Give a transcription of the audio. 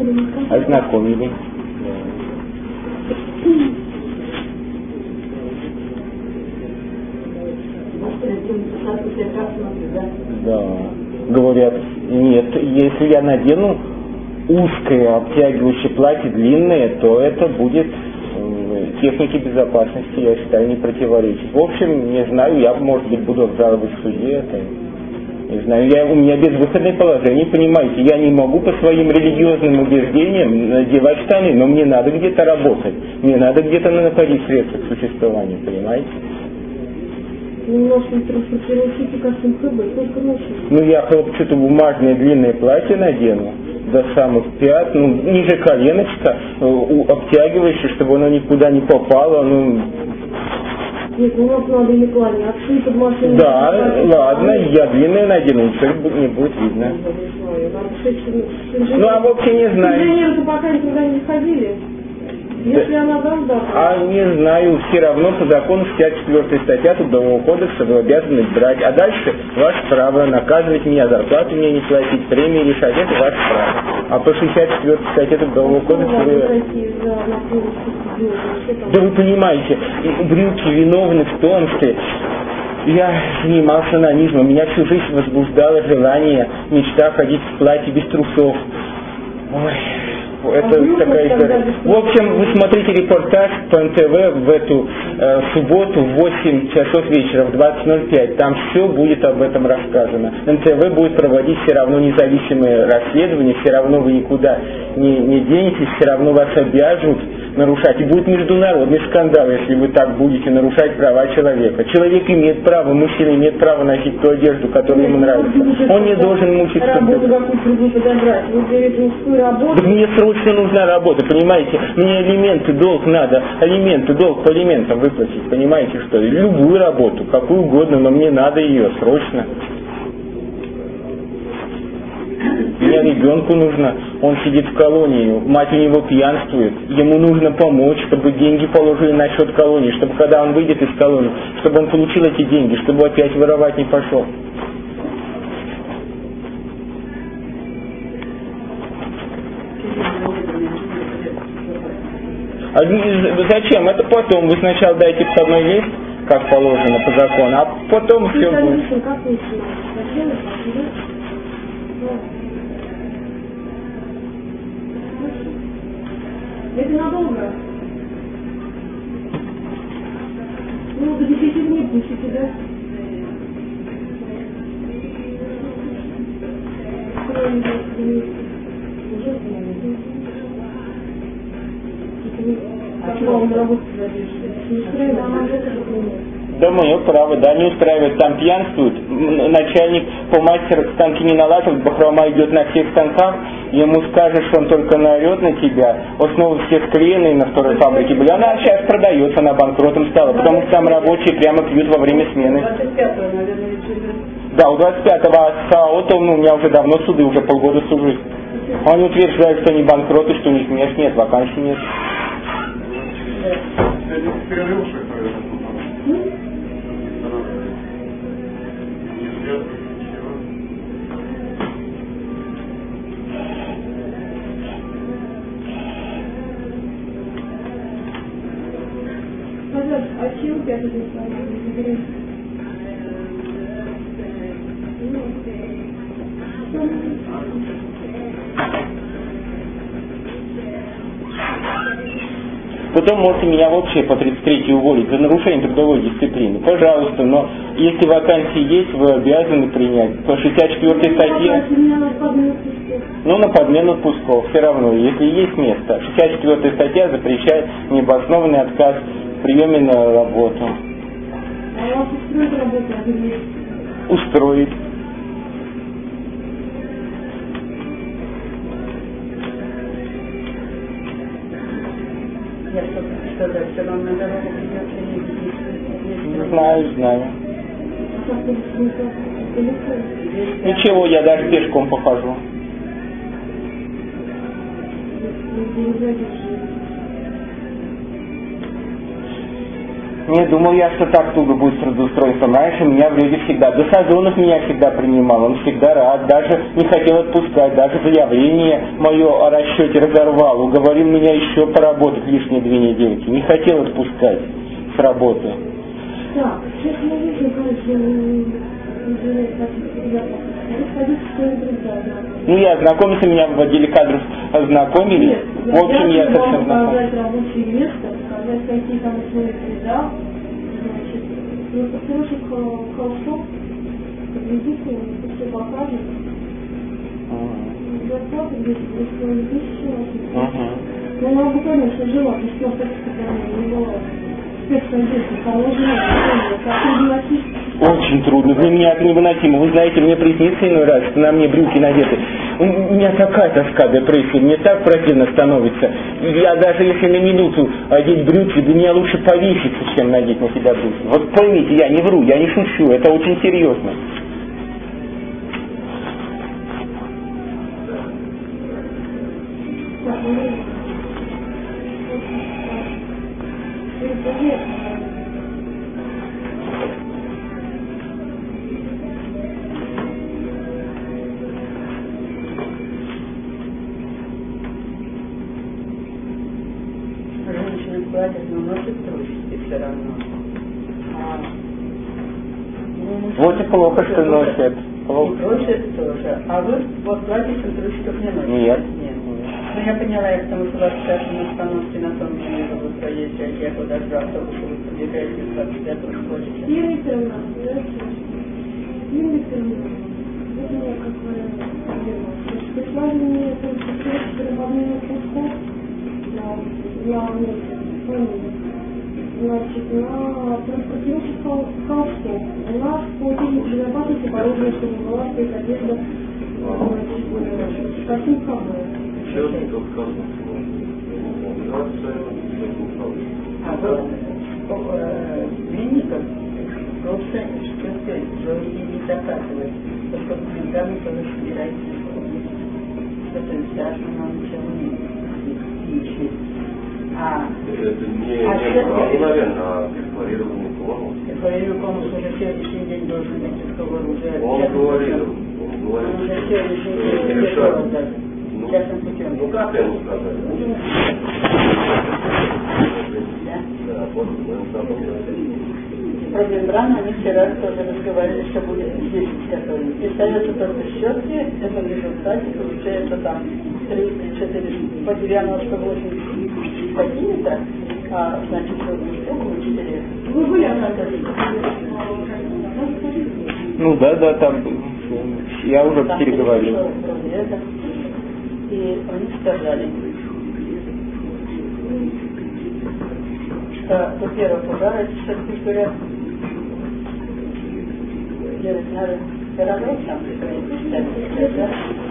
Ознакомились. Да. Говорят, нет, если я надену узкое обтягивающее платье длинное, то это будет технике безопасности, я считаю, не противоречит. В общем, не знаю, я, может быть, буду обжаловать в суде это. Не знаю, у меня безвыходное положение, понимаете, я не могу по своим религиозным убеждениям надевать штаны, но мне надо где-то работать, мне надо где-то находить средства к существованию, понимаете? Немножко транспортируйте костюм ХБ, только ночью. Ну, я хлопчатое бумажное длинное платье надену до самых пят, ниже коленочка, обтягивающее, чтобы оно никуда не попало, Нет, у нас надо или кланяться, и под машиной. Да, ладно, я длинное надену, ничего не будет видно. Ну, а вообще не знаю. Инженеры пока никуда не ходили. Если она даст, да. А не знаю, все равно по закону 64 статья Трудового кодекса вы обязаны брать. А дальше ваше право наказывать меня, зарплату мне не платить, премии решать, это ваше право. А по 64 статье Трудового кодекса вы... Да вы понимаете, брюки виновны в том, что я занимался анонизмом, меня всю жизнь возбуждало желание, мечта ходить в платье без трусов. Ой, это такая история. В общем, вы смотрите репортаж по НТВ в эту субботу в 8 часов вечера, в 20:05. Там все будет об этом рассказано. НТВ будет проводить все равно независимые расследования, все равно вы никуда не денетесь, все равно вас обяжут нарушать. И будет международный скандал, если вы так будете нарушать права человека. Человек имеет право, мужчина имеет право носить ту одежду, которая ему нравится. Он не должен мучиться. Работу какую-то подобрать. Вы говорите, мужскую работу. Так мне срочно нужна работа, понимаете? Мне алименты, долг надо, алименты, долг по алиментам выплатить, понимаете что? Любую работу, какую угодно, но мне надо ее срочно. Мне ребенку нужно, он сидит в колонии, мать у него пьянствует, ему нужно помочь, чтобы деньги положили на счет колонии, чтобы когда он выйдет из колонии, чтобы он получил эти деньги, чтобы опять воровать не пошел. А зачем? Это потом. Вы сначала дайте входной лист, как положено по закону, а потом все будет. Это надолго? Ну, до 10 дней пустите, да? Да, мое право, да, не устраивает, там пьянствует, начальник по мастер станки не налаживает, бахрома идет на всех станках, ему скажешь, он только наорет на тебя, вот снова все склеенные на второй фабрике были, она сейчас продается, она банкротом стала, потому что там рабочие прямо пьют во время смены. 25-го, наверное, да, у 25-го, а с АОТом, у меня уже давно суды, уже полгода сужусь. Они утверждают, что они банкроты, что у них мест нет, вакансий нет. А чего пятый день? Потом можете меня вообще по 33 уволить за нарушение трудовой дисциплины. Пожалуйста, но если вакансии есть, вы обязаны принять. По 64 статье, ну на подмену отпусков, все равно, если есть место. 64 статья запрещает необоснованный отказ в приеме на работу. А вас устроит работа? Устроит. Я что-то сказать, что вам на дорогу придется ездить. Знаю. Ничего, я даже пешком похожу. Не думал я, что так туго будет с трудоустройством. Раньше меня вроде всегда, до Сазонов меня всегда принимал, он всегда рад, даже не хотел отпускать, даже заявление мое о расчете разорвал, уговорил меня еще поработать лишние 2 недельки, не хотел отпускать с работы. Так, сейчас мы видим, Ну, я ознакомился, меня в отделе кадров ознакомили. Нет, в общем, я совсем знаком. показать рабочее место, показать, какие там условия труда, значит, срочек холстов, подведите, все покажет. Зарплата 200 тысяч. Но она бы, конечно, жила, потому что у нас таких не бывает. Очень трудно, для меня это невыносимо. Вы знаете, мне приснится иной раз, что на мне брюки надеты. У меня такая тоска, депрессия, мне так противно становится. Я даже если на минуту одеть брюки, для меня лучше повеситься, чем надеть на себя брюки. Вот поймите, я не вру, я не шучу, это очень серьезно. Женщины платят, но носят трусики все равно. Вот и плохо, что носят. И просят тоже. А вы вот платье с трусиков не носите? Нет. Ну я поняла, я потому что у вас сейчас на остановке на том же не буду стоять, я куда же автобус, вы подбегаете, как я тоже хочете. Первый терминал, первый терминал. Это я как бы пришла же мне переводные кусков для значит, на транспортировщик холстов. У нас по технике безопасности положено, чтобы была стоит одежда, значит, каким кадром. А вот веников просто, что сказать, что и не доказывает. Только комментарий тоже собирается. Это страшно нам ничего не это не мгновенно, а декларированный конус. Декларированный конус уже следующий день должен быть договор уже. Он говорил, уже следующий день решает. Частным путем. Ну как ему сказать? Да, после мы про мембрану они вчера тоже разговаривали, что будет здесь изготовлено. И ставятся только щетки, это в результате получается там 3-4 по 98 какие-то, а значит, что 4. Вы были Ну да, там я уже переговорил. И они сказали, что, во-первых, убрать, что говорят, делать надо, все равно там,